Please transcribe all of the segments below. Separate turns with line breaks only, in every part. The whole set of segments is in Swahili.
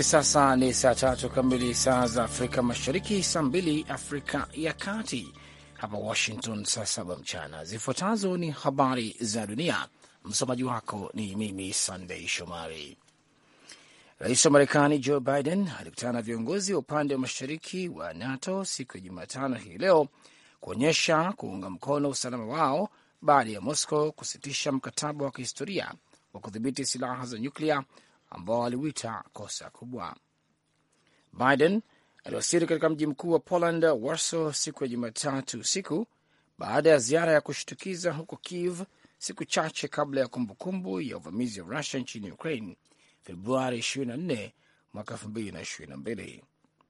sasa ni saa tatu kamili saa za Afrika Mashariki, saa 2 Afrika ya Kati, hapa Washington saa 7 mchana. Zifuatazo ni habari za dunia, msomaji wako ni mimi Sunday Shomari. Rais wa Marekani Joe Biden alikutana na viongozi wa upande wa mashariki wa NATO siku ya Jumatano hii leo kuonyesha kuunga mkono usalama wao baada ya Moscow kusitisha mkataba wa kihistoria wa kudhibiti silaha za nyuklia ambao aliwita kosa kubwa. Biden aliwasili katika mji mkuu wa Poland, Warsaw, siku ya Jumatatu usiku baada ya ziara ya kushtukiza huko Kiev siku chache kabla ya kumbukumbu ya uvamizi wa Russia nchini Ukraine Februari 24 mwaka 2022.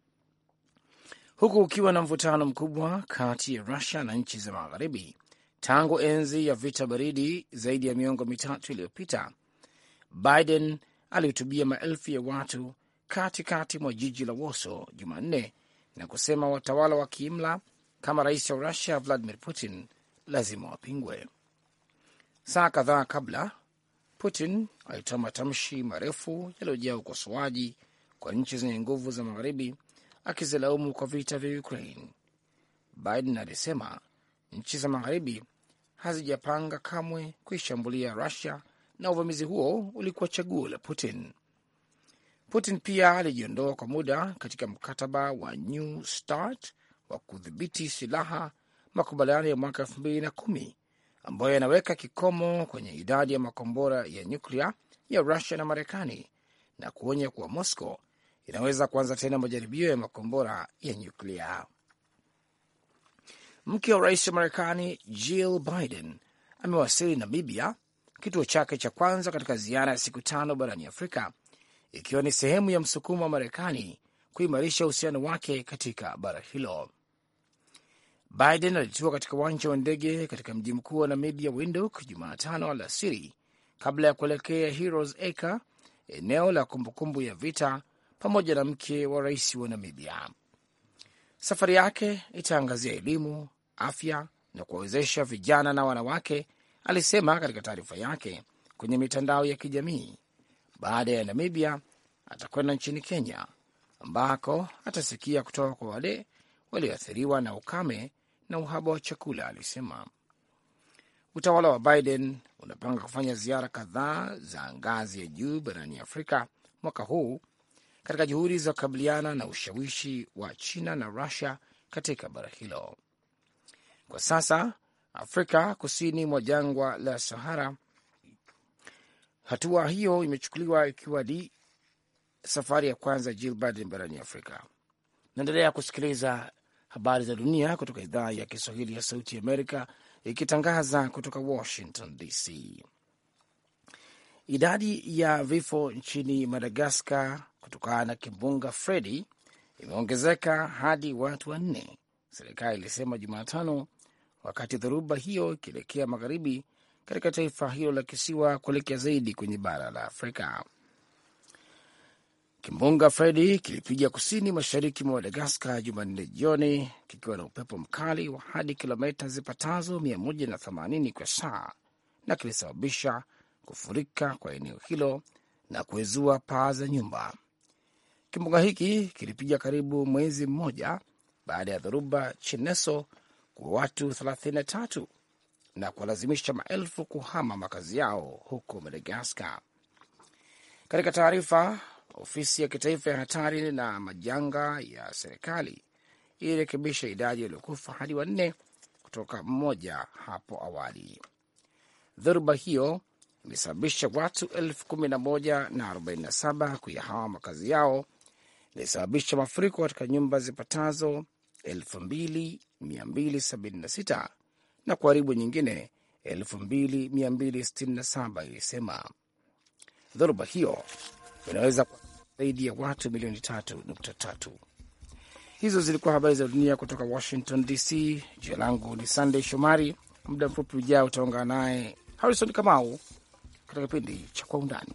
Huku ukiwa na mvutano mkubwa kati ya Russia na nchi za magharibi tangu enzi ya vita baridi zaidi ya miongo mitatu iliyopita, Biden alihutubia maelfu ya watu katikati mwa jiji la Warsaw Jumanne na kusema watawala wa kiimla kama rais wa Russia Vladimir Putin lazima wapingwe. Saa kadhaa kabla, Putin alitoa matamshi marefu yaliyojaa ukosoaji kwa nchi zenye nguvu za magharibi, akizilaumu kwa vita vya Ukraine. Biden alisema nchi za magharibi hazijapanga kamwe kuishambulia Russia na uvamizi huo ulikuwa chaguo la Putin. Putin pia alijiondoa kwa muda katika mkataba wa New START wa kudhibiti silaha, makubaliano ya mwaka 2010 ambayo yanaweka kikomo kwenye idadi ya makombora ya nyuklia ya Russia na Marekani, na kuonya kuwa Moscow inaweza kuanza tena majaribio ya makombora ya nyuklia. Mke wa rais wa Marekani Jill Biden amewasili Namibia, kituo chake cha kwanza katika ziara ya siku 5 barani Afrika, ikiwa ni sehemu ya msukumo wa Marekani kuimarisha uhusiano wake katika bara hilo. Biden alitua katika uwanja wa ndege katika mji mkuu wa Namibia, Windhoek, Jumatano alasiri kabla ya kuelekea Heroes Acre, eneo la kumbukumbu ya vita, pamoja na mke wa rais wa Namibia. Safari yake itaangazia elimu, afya na kuwawezesha vijana na wanawake, alisema katika taarifa yake kwenye mitandao ya kijamii. Baada ya Namibia, atakwenda nchini Kenya ambako atasikia kutoka kwa wale walioathiriwa na ukame na uhaba wa chakula, alisema. Utawala wa Biden unapanga kufanya ziara kadhaa za ngazi ya juu barani Afrika mwaka huu katika juhudi za kukabiliana na ushawishi wa China na Russia katika bara hilo. Kwa sasa Afrika kusini mwa jangwa la Sahara, hatua hiyo imechukuliwa ikiwa ni safari ya kwanza Jill Biden barani Afrika. Naendelea kusikiliza habari za dunia kutoka idhaa ya Kiswahili ya Sauti Amerika, ikitangaza kutoka Washington DC. Idadi ya vifo nchini Madagaskar kutokana na kimbunga Freddy imeongezeka hadi watu 4, serikali ilisema Jumatano, wakati dhoruba hiyo ikielekea magharibi katika taifa hilo la kisiwa kuelekea zaidi kwenye bara la Afrika. Kimbunga Freddy kilipiga kusini mashariki mwa Madagaskar Jumanne jioni kikiwa na upepo mkali wa hadi kilomita zipatazo 180 kwa saa, na kilisababisha kufurika kwa eneo hilo na kuezua paa za nyumba. Kimbunga hiki kilipiga karibu mwezi mmoja baada ya dhoruba Chineso kwa watu 33 na kuwalazimisha maelfu kuhama makazi yao huko Madagaskar. Katika taarifa, ofisi ya kitaifa ya hatari na majanga ya serikali ilirekebisha idadi waliokufa hadi 4 kutoka 1 hapo awali. Dhoruba hiyo ilisababisha watu 11,047 kuyahama makazi yao, ilisababisha mafuriko katika nyumba zipatazo 2,276 na kuharibu nyingine 2,267, ilisema. Dhoruba hiyo inaweza zaidi ya watu milioni 3.3. Hizo zilikuwa habari za dunia kutoka Washington DC. Jina langu ni Sunday Shomari. Muda mfupi ujao utaungana naye Harrison Kamau katika kipindi cha Kwa Undani.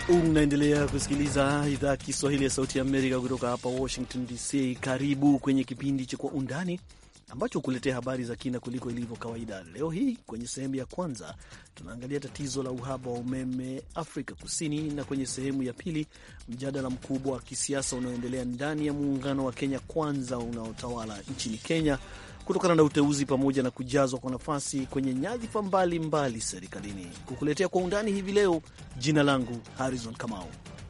Unaendelea kusikiliza idhaa ya Kiswahili ya Sauti ya Amerika kutoka hapa Washington DC. Karibu kwenye kipindi cha Kwa Undani ambacho kuletea habari za kina kuliko ilivyo kawaida. Leo hii kwenye sehemu ya kwanza tunaangalia tatizo la uhaba wa umeme Afrika Kusini, na kwenye sehemu ya pili mjadala mkubwa wa kisiasa unaoendelea ndani ya muungano wa Kenya Kwanza unaotawala nchini Kenya kutokana na uteuzi pamoja na kujazwa kwa nafasi kwenye nyadhifa mbalimbali serikalini. Kukuletea Kwa Undani hivi leo, jina langu Harrison Kamau.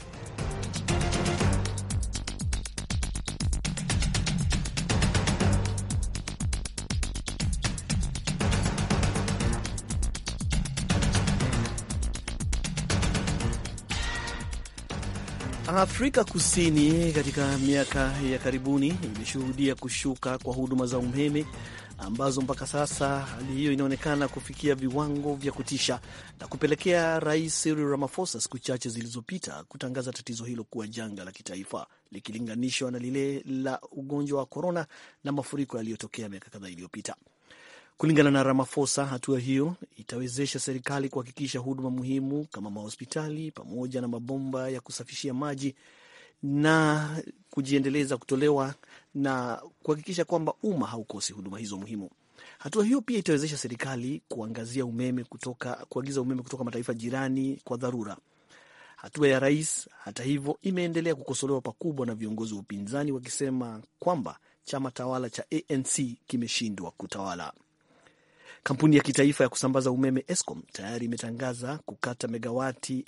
Afrika Kusini katika miaka ya karibuni imeshuhudia kushuka kwa huduma za umeme ambazo mpaka sasa hali hiyo inaonekana kufikia viwango vya kutisha na kupelekea Rais Cyril Ramaphosa siku chache zilizopita kutangaza tatizo hilo kuwa janga la kitaifa likilinganishwa na lile la ugonjwa wa korona na mafuriko yaliyotokea miaka kadhaa iliyopita. Kulingana na Ramaphosa, hatua hiyo itawezesha serikali kuhakikisha huduma muhimu kama mahospitali pamoja na mabomba ya kusafishia maji na kujiendeleza kutolewa na kuhakikisha kwamba umma haukosi huduma hizo muhimu. Hatua hiyo pia itawezesha serikali kuagiza umeme kutoka mataifa jirani kwa dharura. Hatua ya rais, hata hivyo, imeendelea kukosolewa pakubwa na viongozi wa upinzani wakisema kwamba chama tawala cha ANC kimeshindwa kutawala. Kampuni ya kitaifa ya kusambaza umeme Eskom tayari imetangaza kukata megawati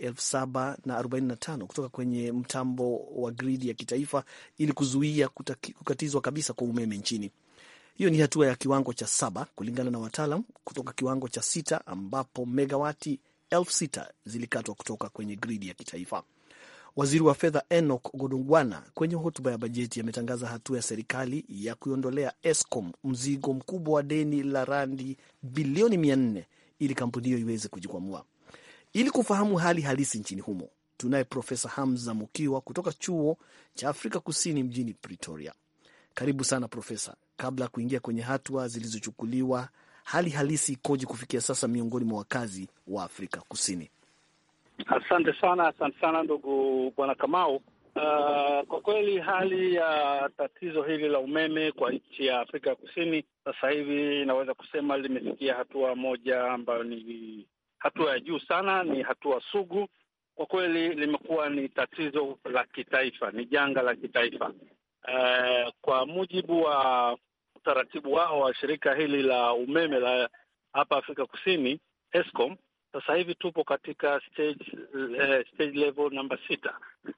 745 kutoka kwenye mtambo wa gridi ya kitaifa ili kuzuia kukatizwa kabisa kwa umeme nchini. Hiyo ni hatua ya kiwango cha 7 kulingana na wataalam kutoka kiwango cha 6 ambapo megawati 6,000 zilikatwa kutoka kwenye gridi ya kitaifa. Waziri wa fedha Enoch Godongwana kwenye hotuba ya bajeti ametangaza hatua ya serikali ya kuiondolea Eskom mzigo mkubwa wa deni la randi bilioni 400 ili kampuni hiyo iweze kujikwamua. Ili kufahamu hali halisi nchini humo, tunaye Profesa Hamza Mukiwa kutoka Chuo cha Afrika Kusini mjini Pretoria. Karibu sana Profesa. Kabla ya kuingia kwenye hatua zilizochukuliwa, hali halisi ikoje kufikia sasa miongoni mwa wakazi wa Afrika Kusini?
Asante sana ndugu Bwana Kamau. Kwa kweli hali ya tatizo hili la umeme kwa nchi ya Afrika Kusini sasa hivi inaweza kusema limefikia hatua moja ambayo ni hatua ya juu sana, ni hatua sugu. Kwa kweli limekuwa ni tatizo la kitaifa, ni janga la kitaifa. Kwa mujibu wa utaratibu wao wa shirika hili la umeme la hapa Afrika Kusini, Eskom, sasa hivi tupo katika stage level namba 6,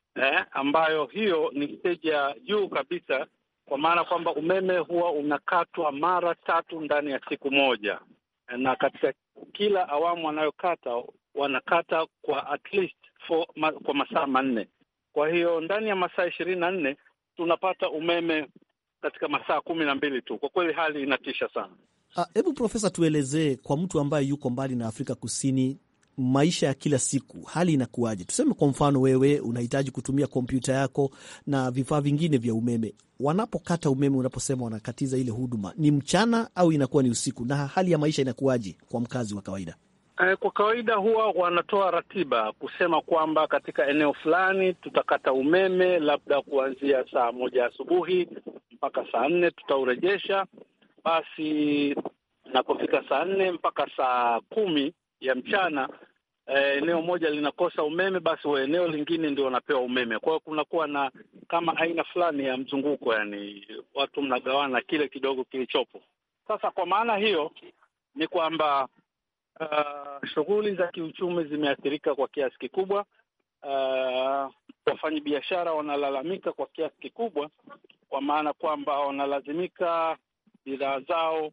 ambayo hiyo ni stage ya juu kabisa, kwa maana kwamba umeme huwa unakatwa mara 3 ndani ya siku moja, na katika kila awamu wanayokata wanakata kwa at least kwa masaa 4. Kwa hiyo ndani ya masaa 24 tunapata umeme katika masaa 12 tu. Kwa kweli hali inatisha sana.
Hebu Profesa, tuelezee kwa mtu ambaye yuko mbali na Afrika Kusini, maisha ya kila siku, hali inakuwaje? Tuseme kwa mfano wewe unahitaji kutumia kompyuta yako na vifaa vingine vya umeme. Wanapokata umeme, unaposema wanakatiza ile huduma, ni mchana au inakuwa ni usiku? Na hali ya maisha inakuwaje kwa mkazi wa kawaida?
Kwa kawaida huwa wanatoa ratiba kusema kwamba katika eneo fulani tutakata umeme labda kuanzia saa 1 asubuhi mpaka saa 4 tutaurejesha. Basi napofika saa 4 mpaka saa 10 ya mchana, eneo moja linakosa umeme, basi eneo lingine ndio wanapewa umeme. Kwa hiyo kunakuwa na kama aina fulani ya mzunguko, yani watu mnagawana kile kidogo kilichopo. Sasa kwa maana hiyo ni kwamba shughuli za kiuchumi zimeathirika kwa kiasi kikubwa. Wafanyabiashara wanalalamika kwa kiasi kikubwa, kwa maana kwamba wanalazimika bidhaa zao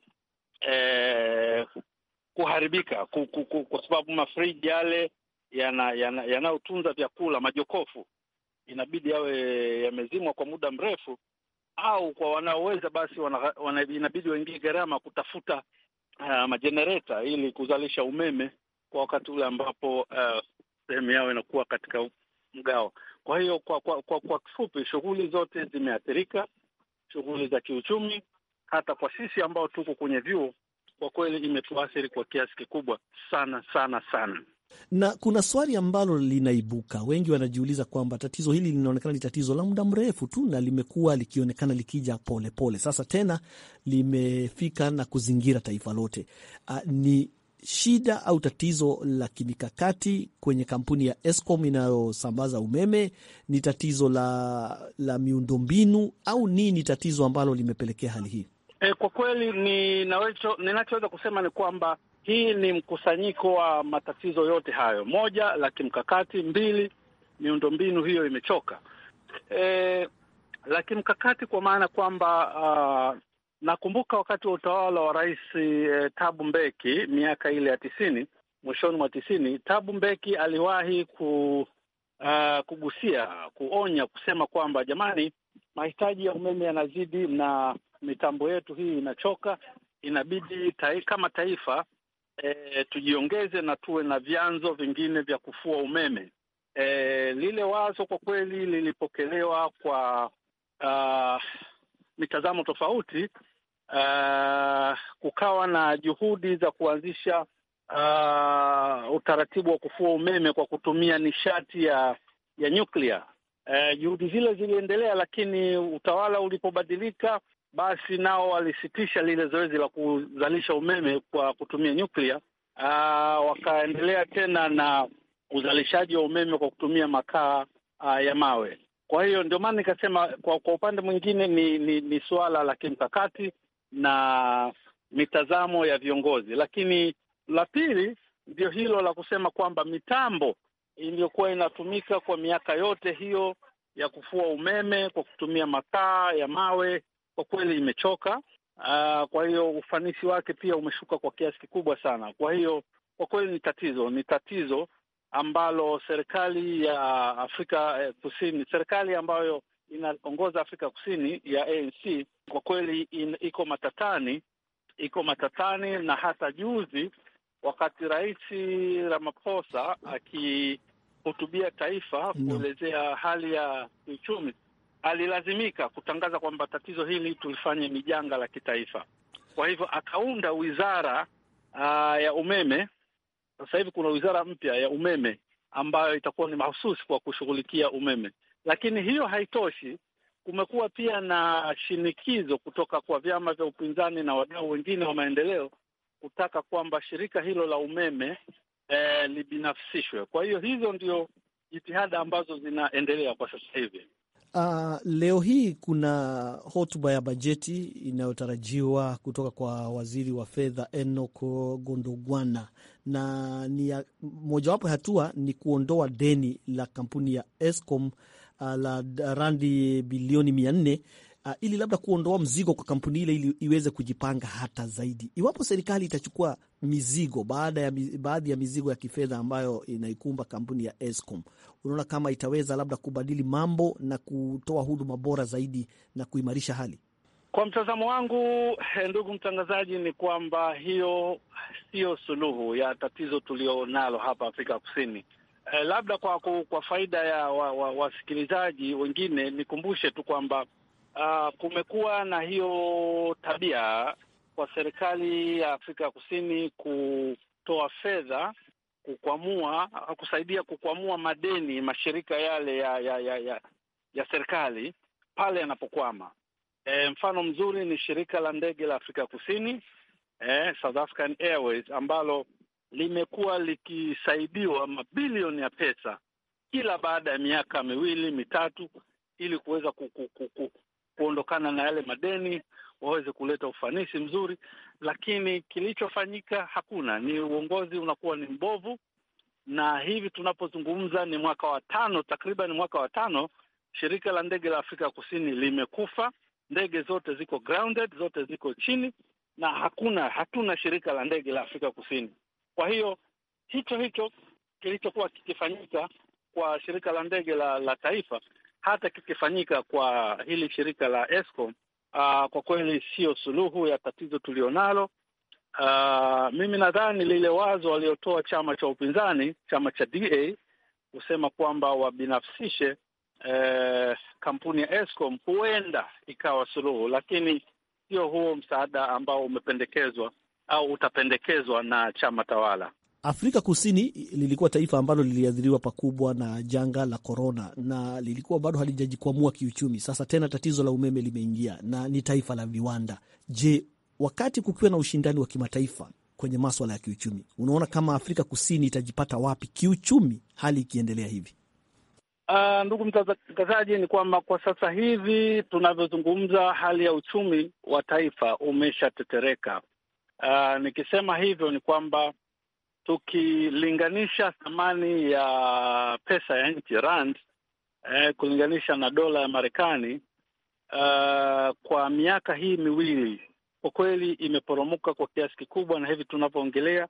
kuharibika kwa sababu mafriji yale yanayotunza vyakula, majokofu, inabidi yawe yamezimwa kwa muda mrefu, au kwa wanaoweza basi inabidi waingie gharama kutafuta majenereta ili kuzalisha umeme kwa wakati ule ambapo sehemu yao inakuwa katika mgao. Kwa hiyo kwa kifupi, shughuli zote zimeathirika, shughuli za kiuchumi. Hata kwa sisi ambao tuko kwenye vyuo, kwa kweli imetuathiri kwa kiasi kikubwa sana sana sana.
Na kuna swali ambalo linaibuka, wengi wanajiuliza kwamba tatizo hili linaonekana ni tatizo la muda mrefu tu na limekuwa likionekana likija polepole pole. Sasa tena limefika na kuzingira taifa lote. Ni shida au tatizo la kimikakati kwenye kampuni ya Eskom inayosambaza umeme? Ni tatizo la miundombinu au nini tatizo ambalo limepelekea hali hii?
Kwa kweli ninachoweza kusema ni kwamba hii ni mkusanyiko wa matatizo yote hayo. Moja, la kimkakati; mbili, miundombinu hiyo imechoka. La kimkakati kwa maana kwamba nakumbuka wakati wa utawala wa Rais Thabo Mbeki miaka ile ya 90, mwishoni mwa 90, Thabo Mbeki aliwahi kuonya kusema kwamba jamani, mahitaji ya umeme yanazidi na mitambo yetu hii inachoka, inabidi kama taifa tujiongeze na tuwe na vyanzo vingine vya kufua umeme. Lile wazo kwa kweli lilipokelewa kwa mitazamo tofauti. Kukawa na juhudi za kuanzisha utaratibu wa kufua umeme kwa kutumia nishati ya nyuklia. Juhudi zile ziliendelea, lakini utawala ulipobadilika, basi nao walisitisha lile zoezi la kuzalisha umeme kwa kutumia nyuklia. Wakaendelea tena na uzalishaji wa umeme kwa kutumia makaa ya mawe. Kwa hiyo ndio maana nikasema kwa upande mwingine ni suala la kimkakati na mitazamo ya viongozi, lakini la pili ndio hilo la kusema kwamba mitambo iliyokuwa inatumika kwa miaka yote hiyo ya kufua umeme kwa kutumia makaa ya mawe kwa kweli imechoka. Kwa hiyo ufanisi wake pia umeshuka kwa kiasi kikubwa sana. Kwa hiyo kwa kweli ni tatizo ambalo serikali ya Afrika Kusini, serikali ambayo inaongoza Afrika Kusini ya ANC, kwa kweli iko matatani. Na hata juzi wakati Rais Ramaphosa akihutubia taifa kuelezea hali ya kiuchumi, alilazimika kutangaza kwamba tatizo hili tulifanye ni janga la kitaifa. Kwa hivyo akaunda wizara ya umeme. Sasa hivi kuna wizara mpya ya umeme ambayo itakuwa ni mahususi kwa kushughulikia umeme. Lakini hiyo haitoshi. Kumekuwa pia na shinikizo kutoka kwa vyama vya upinzani na wadau wengine wa maendeleo kutaka kwamba shirika hilo la umeme libinafsishwe. Kwa hiyo hizo ndio jitihada ambazo zinaendelea kwa sasa hivi.
Leo hii kuna hotuba ya bajeti inayotarajiwa kutoka kwa waziri wa fedha Enoch Godongwana, na ni mojawapo hatua ni kuondoa deni la kampuni ya Eskom la randi bilioni 400 ili labda kuondoa mzigo kwa kampuni ile ili iweze kujipanga hata zaidi. Iwapo serikali itachukua mizigo baadhi ya mizigo ya kifedha ambayo inaikumba kampuni ya Eskom, unaona kama itaweza labda kubadili mambo na kutoa huduma bora zaidi na kuimarisha hali?
Kwa mtazamo wangu, ndugu mtangazaji, ni kwamba hiyo sio suluhu ya tatizo tulionalo hapa Afrika Kusini. Labda kwa faida ya wasikilizaji wengine nikumbushe tu kwamba kumekuwa na hiyo tabia kwa serikali ya Afrika Kusini kutoa fedha kusaidia kukwamua madeni mashirika yale ya serikali pale yanapokwama. Mfano mzuri ni shirika la ndege la Afrika Kusini, South African Airways, ambalo limekuwa likisaidiwa mabilioni ya pesa kila baada ya miaka 2-3 ili kuweza kuondokana na yale madeni, waweze kuleta ufanisi mzuri, lakini kilichofanyika hakuna. Ni uongozi unakuwa ni mbovu, na hivi tunapozungumza ni takriban mwaka wa 5, shirika la ndege la Afrika Kusini limekufa. Ndege zote ziko grounded, zote ziko chini, na hatuna shirika la ndege la Afrika Kusini. Kwa hiyo hicho kilichokuwa kikifanyika kwa shirika la ndege la taifa, hata kikifanyika kwa hili shirika la Eskom, kwa kweli sio suluhu ya tatizo tulionalo. Mimi nadhani lile wazo waliotoa chama cha upinzani, chama cha DA, kusema kwamba wabinafsishe kampuni ya Eskom, huenda ikawa suluhu, lakini sio huo msaada ambao umependekezwa au utapendekezwa na chama tawala.
Afrika Kusini lilikuwa taifa ambalo liliathiriwa pakubwa na janga la korona na lilikuwa bado halijajikwamua kiuchumi. Sasa tena tatizo la umeme limeingia na ni taifa la viwanda. Je, wakati kukiwa na ushindani wa kimataifa kwenye maswala ya kiuchumi, unaona kama Afrika Kusini itajipata wapi kiuchumi hali ikiendelea hivi?
Ndugu mtangazaji, ni kwamba kwa sasa hivi tunavyozungumza hali ya uchumi wa taifa umeshatetereka. Nikisema hivyo ni kwamba tukilinganisha thamani ya pesa ya nchi rand kulinganisha na dola ya Marekani kwa miaka hii miwili, kwa kweli imeporomoka kwa kiasi kikubwa, na hivi tunavyoongelea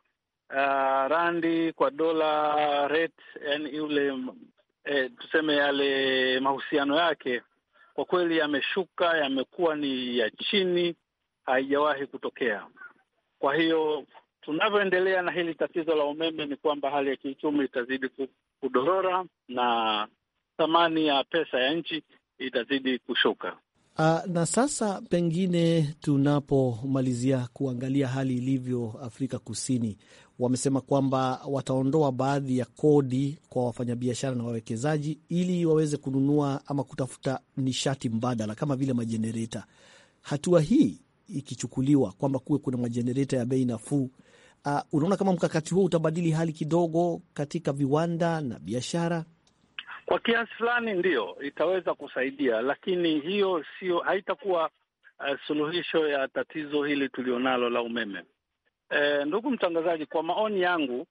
randi kwa dola rate, yani yule tuseme yale mahusiano yake kwa kweli yameshuka, yamekuwa ni ya chini, haijawahi kutokea. Kwa hiyo tunavyoendelea na hili tatizo la umeme ni kwamba hali ya kiuchumi itazidi kudorora na thamani ya pesa ya nchi itazidi kushuka.
Na sasa pengine tunapomalizia kuangalia hali ilivyo Afrika Kusini, wamesema kwamba wataondoa baadhi ya kodi kwa wafanyabiashara na wawekezaji ili waweze kununua ama kutafuta nishati mbadala kama vile majenereta. Hatua hii ikichukuliwa kwamba kuwe kuna majenereta ya bei nafuu, unaona kama mkakati huo utabadili hali kidogo katika viwanda na biashara?
Kwa kiasi fulani ndio itaweza kusaidia, lakini hiyo haitakuwa suluhisho ya tatizo hili tulionalo la umeme. Ndugu mtangazaji, kwa maoni yangu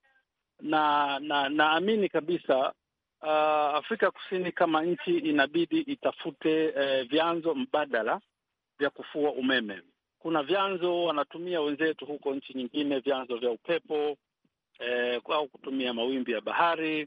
naamini kabisa Afrika Kusini kama nchi inabidi itafute vyanzo mbadala vya kufua umeme. Kuna vyanzo wanatumia wenzetu huko nchi nyingine, vyanzo vya upepo au kutumia mawimbi ya bahari.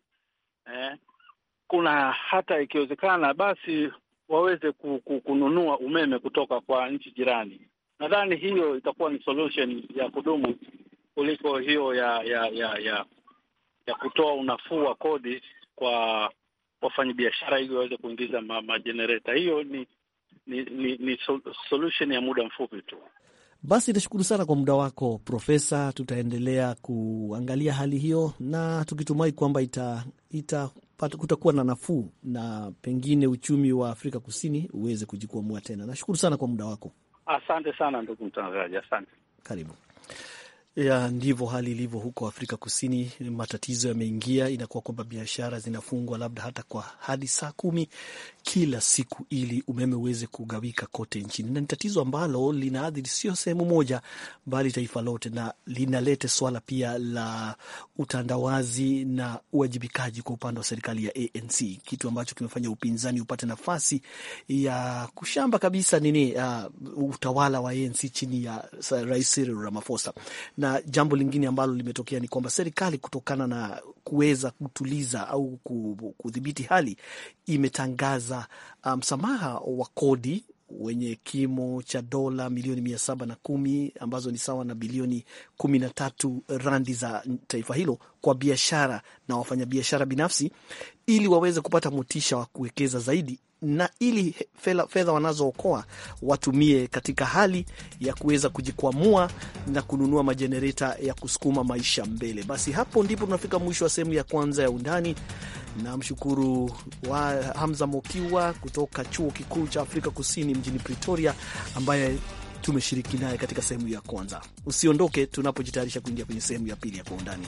Kuna hata ikiwezekana basi waweze kununua umeme kutoka kwa nchi jirani. Nadhani hiyo itakuwa ni solution ya kudumu kuliko hiyo ya kutoa unafuu wa kodi kwa wafanyabiashara ili waweze kuingiza majenereta. Hiyo ni solution ya muda mfupi tu.
Basi nashukuru sana kwa muda wako Profesa. Tutaendelea kuangalia hali hiyo na tukitumai kwamba kutakuwa na nafuu na pengine uchumi wa Afrika Kusini uweze kujikwamua tena. Nashukuru sana kwa muda wako.
Asante sana ndugu mtangazaji, asante.
Karibu. Ndivyo hali ilivyo huko Afrika Kusini. Matatizo yameingia, inakuwa kwamba biashara zinafungwa labda hata kwa hadi saa 10 kila siku ili umeme uweze kugawika kote nchini, na ni tatizo ambalo linaathiri sio sehemu moja bali taifa lote, na linalete swala pia la utandawazi na uwajibikaji kwa upande wa serikali ya ANC, kitu ambacho kimefanya upinzani upate nafasi ya kushamba kabisa utawala wa ANC chini ya Rais Cyril Ramaphosa. Na jambo lingine ambalo limetokea ni kwamba serikali, kutokana na kuweza kutuliza au kudhibiti hali, imetangaza msamaha wa kodi wenye kimo cha dola milioni 710 ambazo ni sawa na bilioni 13 randi za taifa hilo kwa biashara na wafanyabiashara binafsi, ili waweze kupata motisha wa kuwekeza zaidi na ili fedha wanazookoa watumie katika hali ya kuweza kujikwamua na kununua majenereta ya kusukuma maisha mbele. Basi hapo ndipo tunafika mwisho wa sehemu ya kwanza ya Undani. Na mshukuru wa Hamza Mokiwa kutoka Chuo Kikuu cha Afrika Kusini mjini Pretoria, ambaye tumeshiriki naye katika sehemu ya kwanza. Usiondoke tunapojitayarisha kuingia kwenye sehemu ya pili ya Kwa Undani.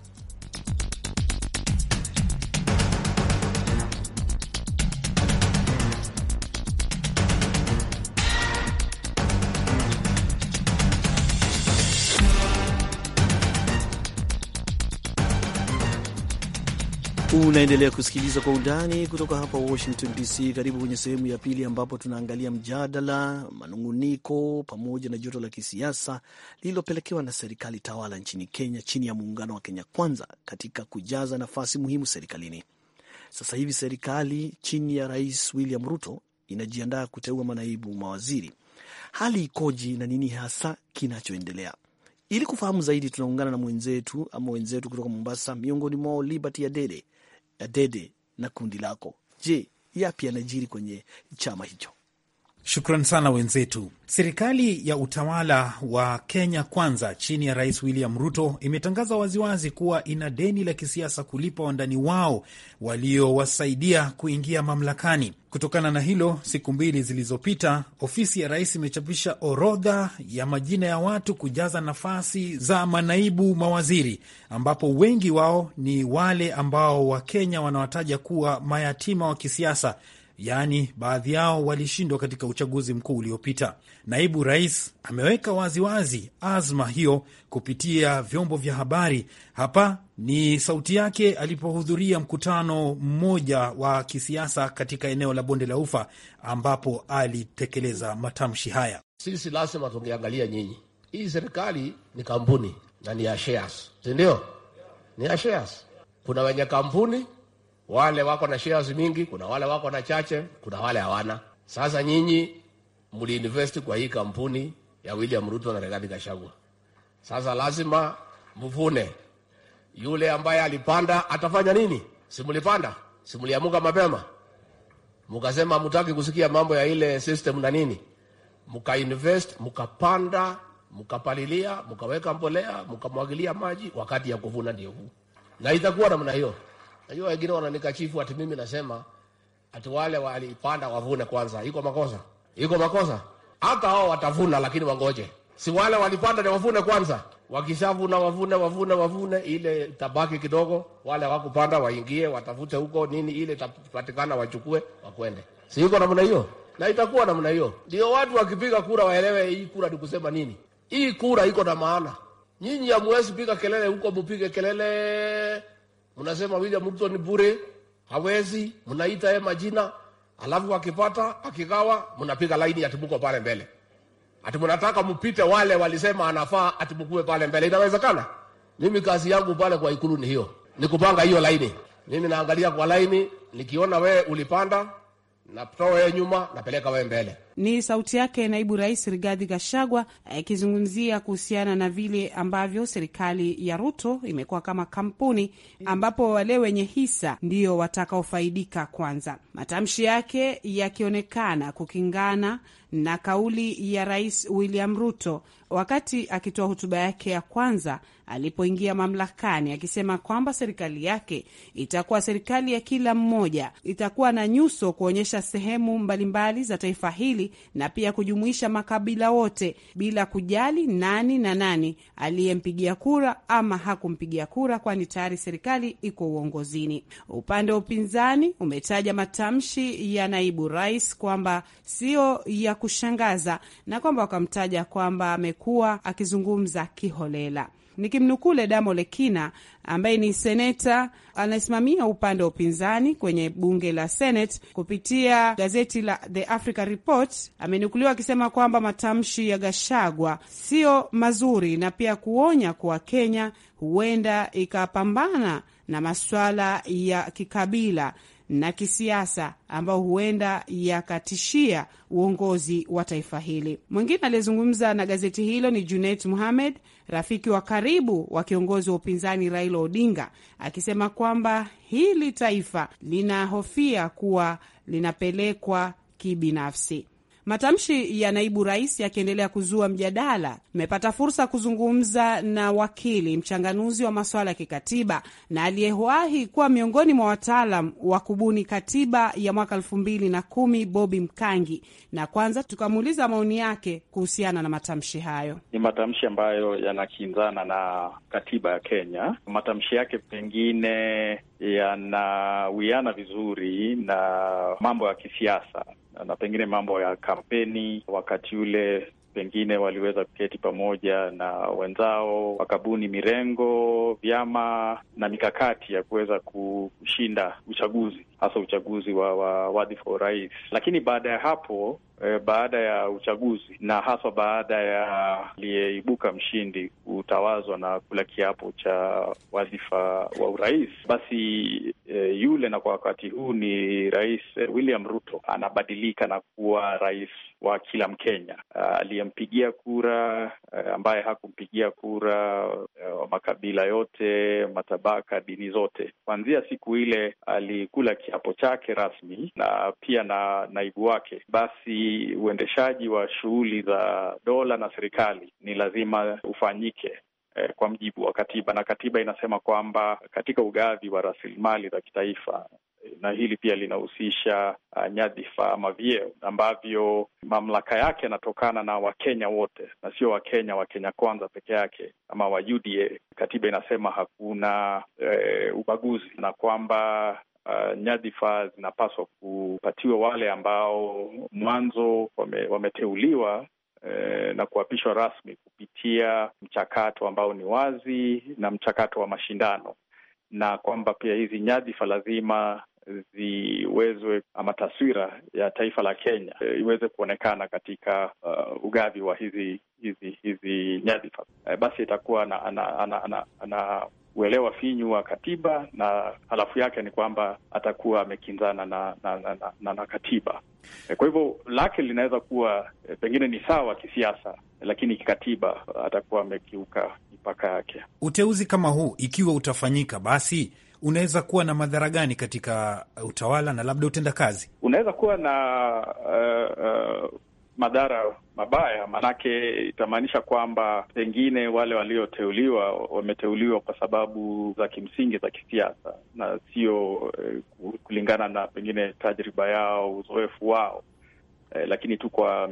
Unaendelea kusikiliza Kwa Undani kutoka hapa Washington DC. Karibu kwenye sehemu ya pili ambapo tunaangalia mjadala, manunguniko pamoja na joto la kisiasa lililopelekewa na serikali tawala nchini Kenya chini ya muungano wa Kenya Kwanza katika kujaza nafasi muhimu serikalini. Sasa hivi serikali chini ya Rais William Ruto inajiandaa kuteua manaibu mawaziri. Hali ikoje na nini hasa kinachoendelea? Ili kufahamu zaidi tunaungana na wenzetu kutoka Mombasa, miongoni mwao Liberty Adede na kundi lako. Je, yapi yanajiri kwenye chama hicho?
Shukran sana wenzetu. Serikali ya utawala wa Kenya Kwanza chini ya Rais William Ruto imetangaza waziwazi kuwa ina deni la kisiasa kulipa wandani wao waliowasaidia kuingia mamlakani. Kutokana na hilo, siku 2 zilizopita, ofisi ya rais imechapisha orodha ya majina ya watu kujaza nafasi za manaibu mawaziri, ambapo wengi wao ni wale ambao Wakenya wanawataja kuwa mayatima wa kisiasa. Yaani, baadhi yao walishindwa katika uchaguzi mkuu uliopita. Naibu rais ameweka waziwazi azma hiyo kupitia vyombo vya habari. Hapa ni sauti yake alipohudhuria mkutano mmoja wa kisiasa katika eneo la Bonde la Ufa, ambapo alitekeleza matamshi haya.
Sisi lazima tungeangalia nyinyi. Hii serikali ni kampuni na ni ya shares, si ndio? Ni ya shares. Kuna wenye kampuni, wale wako na shares mingi, kuna wale wako na chache, kuna wale hawana. Sasa nyinyi mliinvest kwa hii kampuni ya William Ruto na Rigathi Gachagua. Sasa lazima mvune. Yule ambaye alipanda atafanya nini? Simulipanda, simuliamuka mapema. Mukasema mutaki kusikia mambo ya ile system na nini. Mukainvest, mukapanda, mukapalilia, mukaweka mbolea, mukamwagilia maji, wakati ya kuvuna ndio huu. Na itakuwa namna hiyo. Najua wengine wananikashifu ati mimi nasema ati wale walipanda wavune kwanza. Iko makosa? Iko makosa? Hata hao watavuna, lakini wangoje. Si wale walipanda ndio wavune kwanza. Wakishavuna wavune, ile tabaki kidogo, wale wakupanda waingie, watafute huko nini, ile itapatikana wachukue, wakwende. Si iko namna hiyo? Na itakuwa namna hiyo. Ndio watu wakipiga kura waelewe hii kura ni kusema nini. Hii kura iko na maana. Nyinyi hamwezi piga kelele huko, mpige kelele. Mnasema William Ruto ni bure, hawezi, mnaita yeye majina, alafu akipata, akigawa, mnapiga laini atimuko pale mbele. Ati mnataka mpite wale walisema anafaa atimukue pale mbele. Inawezekana? Mimi kazi yangu pale kwa Ikulu ni hiyo. Ni kupanga hiyo laini. Mimi naangalia kwa laini, nikiona wewe ulipanda, natoa wewe nyuma, napeleka wewe mbele.
Ni sauti yake naibu rais Rigathi Gachagua akizungumzia kuhusiana na vile ambavyo serikali ya Ruto imekuwa kama kampuni ambapo wale wenye hisa ndio watakaofaidika kwanza. Matamshi yake yakionekana kukingana na kauli ya Rais William Ruto wakati akitoa hotuba yake ya kwanza alipoingia mamlakani, akisema kwamba serikali yake itakuwa serikali ya kila mmoja, itakuwa na nyuso kuonyesha sehemu mbalimbali za taifa hili na pia kujumuisha makabila wote bila kujali nani na nani aliyempigia kura ama hakumpigia kura, kwani tayari serikali iko uongozini. Upande wa upinzani umetaja matamshi ya naibu rais kwamba sio ya kushangaza na kwamba wakamtaja kwamba amekuwa akizungumza kiholela. Nikimnukule Damo Lekina ambaye ni seneta anasimamia upande wa upinzani kwenye bunge la Senate, kupitia gazeti la The Africa Report amenukuliwa akisema kwamba matamshi ya Gachagua sio mazuri na pia kuonya kuwa Kenya huenda ikapambana na masuala ya kikabila na kisiasa ambao huenda yakatishia uongozi wa taifa hili. Mwingine aliyezungumza na gazeti hilo ni Junet Mohamed, rafiki wa karibu wa kiongozi wa upinzani Raila Odinga, akisema kwamba hili taifa linahofia kuwa linapelekwa kibinafsi. Matamshi ya naibu rais yakiendelea kuzua mjadala, nimepata fursa kuzungumza na wakili mchanganuzi wa masuala ya kikatiba na aliyewahi kuwa miongoni mwa wataalam wa kubuni katiba ya mwaka 2010 Bobby Mkangi, na kwanza tukamuuliza maoni yake kuhusiana na matamshi hayo.
Ni matamshi ambayo yanakinzana na katiba ya Kenya. Matamshi yake pengine yanawiana vizuri na mambo ya kisiasa na pengine mambo ya kampeni. Wakati ule pengine waliweza kuketi pamoja na wenzao wakabuni mirengo, vyama na mikakati ya kuweza kushinda uchaguzi, hasa uchaguzi wa wadhifa wa rais. Lakini baada ya hapo, baada ya uchaguzi na hasa baada ya aliyeibuka mshindi kutawazwa na kula kiapo cha wadhifa wa urais, basi yule, na kwa wakati huu ni Rais William Ruto, anabadilika na kuwa rais wa kila Mkenya, aliyempigia kura, ambaye hakumpigia kura, wa makabila yote, matabaka, dini zote. Kuanzia siku ile alikula kiapo chake rasmi na pia na naibu wake, basi uendeshaji wa shughuli za dola na serikali ni lazima ufanyike kwa mjibu wa katiba, na katiba inasema kwamba katika ugavi wa rasilimali za kitaifa, na hili pia linahusisha nyadhifa ama vyeo ambavyo mamlaka yake yanatokana na Wakenya wote na sio wa Kenya Kwanza peke yake ama wa UDA. Katiba inasema hakuna ubaguzi na kwamba nyadhifa zinapaswa kupatiwa wale ambao mwanzo wameteuliwa na kuapishwa rasmi kupitia mchakato ambao ni wazi na mchakato wa mashindano, na kwamba pia hizi nyadhifa lazima ziwezwe ama taswira ya taifa la Kenya iweze kuonekana katika ugavi wa hizi nyadhifa. Basi itakuwa ana uelewa finyu wa katiba, na halafu yake ni kwamba atakuwa amekinzana na katiba. Kwa hivyo lake linaweza kuwa pengine ni sawa kisiasa, lakini kikatiba atakuwa amekiuka mipaka yake.
Uteuzi kama huu ikiwa utafanyika, basi unaweza kuwa na madhara gani katika utawala na labda utendakazi? Unaweza
kuwa na madhara mabaya, manake itamaanisha kwamba pengine wale walioteuliwa wameteuliwa kwa sababu za kimsingi za kisiasa na sio kulingana na pengine tajriba yao, uzoefu wao, lakini tu kwa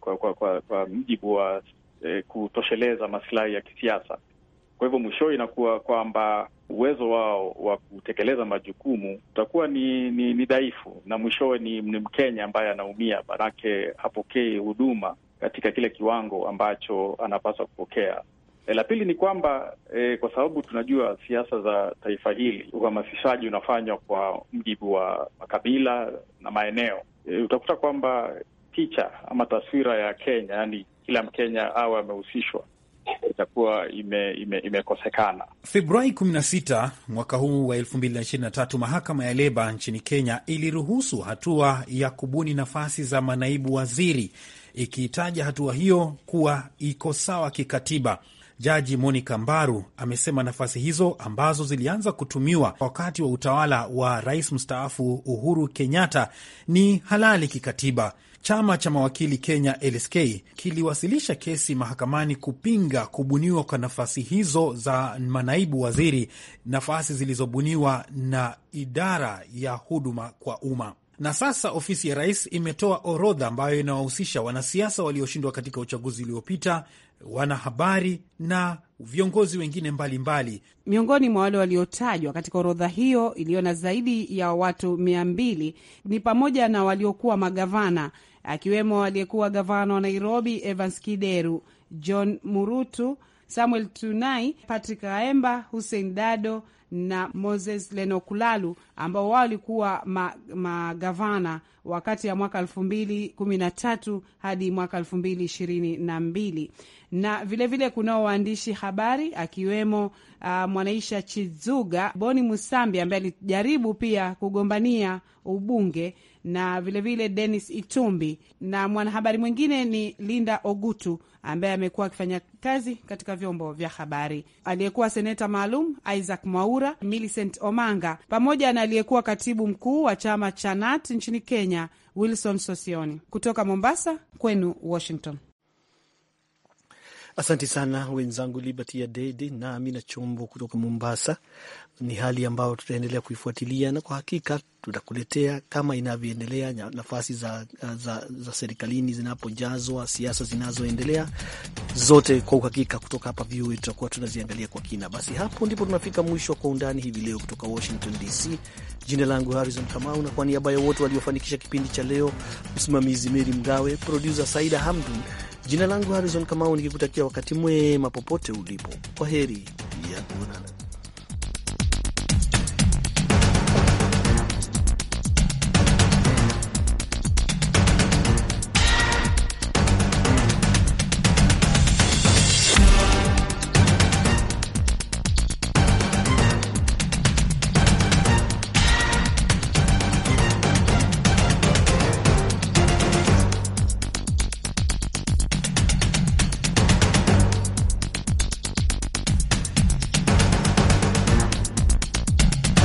mjibu wa kutosheleza maslahi ya kisiasa. Kwa hivyo mwisho inakuwa kwamba uwezo wao wa kutekeleza majukumu utakuwa ni dhaifu, na mwishowe ni Mkenya ambaye anaumia, manake hapokei huduma katika kile kiwango ambacho anapaswa kupokea. La pili ni kwamba kwa sababu tunajua siasa za taifa hili, uhamasishaji unafanywa kwa mjibu wa makabila na maeneo. Utakuta kwamba picha ama taswira ya Kenya, yani kila Mkenya awe amehusishwa, itakuwa imekosekana.
Februari 16 mwaka huu wa 2023, mahakama ya leba nchini Kenya iliruhusu hatua ya kubuni nafasi za manaibu waziri, ikiitaja hatua hiyo kuwa iko sawa kikatiba. Jaji Monica Mbaru amesema nafasi hizo ambazo zilianza kutumiwa wakati wa utawala wa rais mstaafu Uhuru Kenyatta ni halali kikatiba. Chama cha mawakili Kenya LSK kiliwasilisha kesi mahakamani kupinga kubuniwa kwa nafasi hizo za manaibu waziri, nafasi zilizobuniwa na idara ya huduma kwa umma. Na sasa ofisi ya rais imetoa orodha ambayo inawahusisha wanasiasa walioshindwa katika uchaguzi uliopita, wanahabari na viongozi wengine mbalimbali.
Miongoni mwa wale waliotajwa katika orodha hiyo iliyo na zaidi ya watu 200 ni pamoja na waliokuwa magavana, akiwemo aliyekuwa gavana wa Nairobi Evans Kideru, John Murutu, Samuel Tunai, Patrick Aemba, Hussein Dado na Moses Lenokulalu, ambao wao walikuwa magavana wakati ya mwaka 2013 hadi mwaka 2022. Na vilevile kunao waandishi habari akiwemo Mwanaisha Chizuga, Boni Musambi ambaye alijaribu pia kugombania ubunge, na vilevile Dennis Itumbi, na mwanahabari mwingine ni Linda Ogutu ambaye amekuwa akifanya kazi katika vyombo vya habari, aliyekuwa seneta maalum Isaac Mwaura, Millicent Omanga, pamoja na aliyekuwa katibu mkuu wa chama cha NAT nchini Kenya Wilson Sosioni. Kutoka Mombasa, kwenu Washington.
Asante sana wenzangu Liberty ya Dede na Amina Chombo kutoka Mombasa. Ni hali ambayo tutaendelea kuifuatilia, na kwa hakika tutakuletea kama inavyoendelea, nafasi za serikalini zinapojazwa, siasa zinazoendelea, zote kwa uhakika kutoka hapa VOA tutakuwa tunaziangalia kwa kina. Basi hapo ndipo tunafika mwisho kwa undani hivi leo kutoka Washington DC. Jina langu Harrison Kamau, na kwa niaba ya wote waliofanikisha kipindi cha leo, msimamizi Mary Mgawe, producer Saida Hamdun, jina langu Harrison Kamau nikikutakia wakati mwema popote ulipo. Kwa heri ya kuonana.